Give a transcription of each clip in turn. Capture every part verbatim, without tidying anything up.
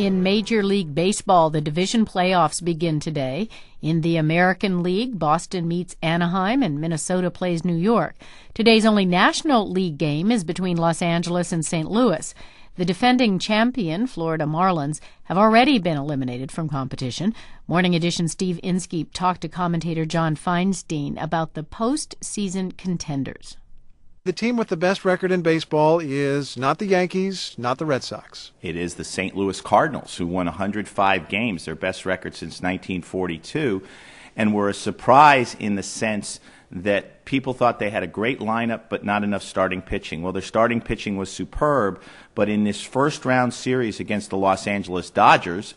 In Major League Baseball, the division playoffs begin today. In the American League, Boston meets Anaheim and Minnesota plays New York. Today's only National League game is between Los Angeles and Saint Louis. The defending champion, Florida Marlins, have already been eliminated from competition. Morning Edition Steve Inskeep talked to commentator John Feinstein about the postseason contenders. The team with the best record in baseball is not the Yankees, not the Red Sox. It is the Saint Louis Cardinals, who won one hundred five games, their best record since nineteen forty-two, and were a surprise in the sense that people thought they had a great lineup but not enough starting pitching. Well, their starting pitching was superb, but in this first-round series against the Los Angeles Dodgers,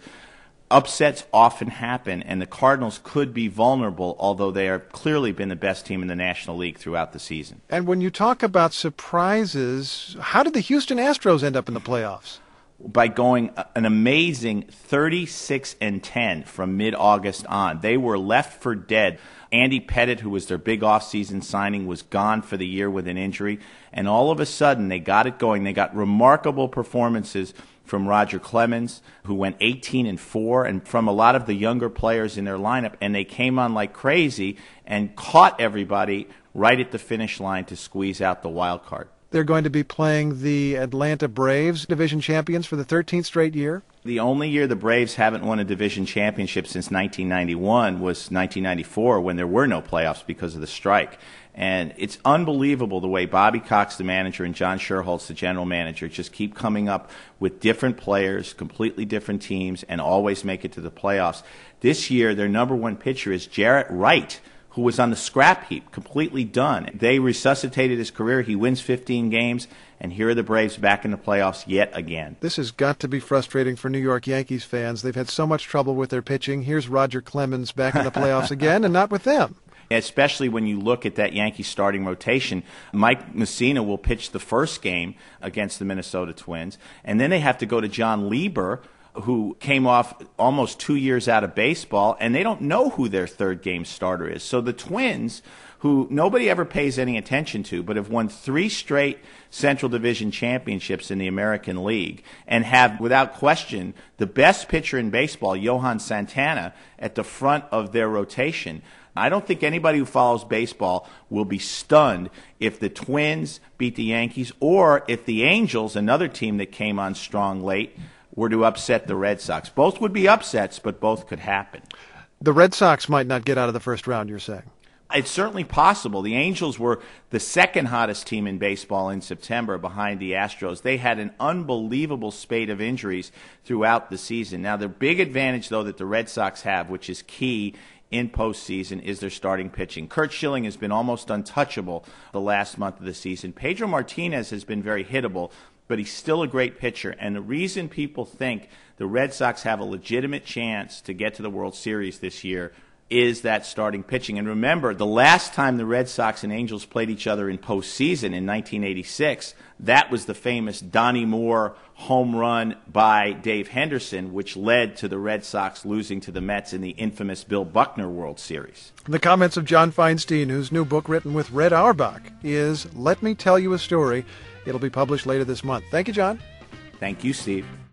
upsets often happen, and the Cardinals could be vulnerable, although they have clearly been the best team in the National League throughout the season. And when you talk about surprises, how did the Houston Astros end up in the playoffs? By going an amazing thirty-six and ten from mid-August on. They were left for dead. Andy Pettitte, who was their big off-season signing, was gone for the year with an injury, and all of a sudden they got it going. They got remarkable performances from Roger Clemens, who went eighteen and four, and from a lot of the younger players in their lineup, and they came on like crazy and caught everybody right at the finish line to squeeze out the wild card. They're going to be playing the Atlanta Braves, division champions, for the thirteenth straight year. The only year the Braves haven't won a division championship since nineteen ninety-one was nineteen ninety-four, when there were no playoffs because of the strike. And it's unbelievable the way Bobby Cox, the manager, and John Sherholtz, the general manager, just keep coming up with different players, completely different teams, and always make it to the playoffs. This year, their number one pitcher is Jarrett Wright, who was on the scrap heap, completely done. They resuscitated his career. He wins fifteen games, and here are the Braves back in the playoffs yet again. This has got to be frustrating for New York Yankees fans. They've had so much trouble with their pitching. Here's Roger Clemens back in the playoffs again, and not with them. Especially when you look at that Yankee starting rotation. Mike Mussina will pitch the first game against the Minnesota Twins, and then they have to go to John Lieber, who came off almost two years out of baseball, and they don't know who their third game starter is. So the Twins, who nobody ever pays any attention to, but have won three straight Central Division championships in the American League, and have, without question, the best pitcher in baseball, Johan Santana, at the front of their rotation. I don't think anybody who follows baseball will be stunned if the Twins beat the Yankees, or if the Angels, another team that came on strong late, were to upset the Red Sox. Both would be upsets, but both could happen. The Red Sox might not get out of the first round, you're saying? It's certainly possible. The Angels were the second hottest team in baseball in September behind the Astros. They had an unbelievable spate of injuries throughout the season. Now, the big advantage, though, that the Red Sox have, which is key in postseason, is their starting pitching. Curt Schilling has been almost untouchable the last month of the season. Pedro Martinez has been very hittable, but he's still a great pitcher. And the reason people think the Red Sox have a legitimate chance to get to the World Series this year is that starting pitching. And remember, the last time the Red Sox and Angels played each other in postseason in nineteen eighty-six, that was the famous Donnie Moore home run by Dave Henderson, which led to the Red Sox losing to the Mets in the infamous Bill Buckner World Series. The comments of John Feinstein, whose new book, written with Red Auerbach, is Let Me Tell You a Story. It'll be published later this month. Thank you, John. Thank you, Steve.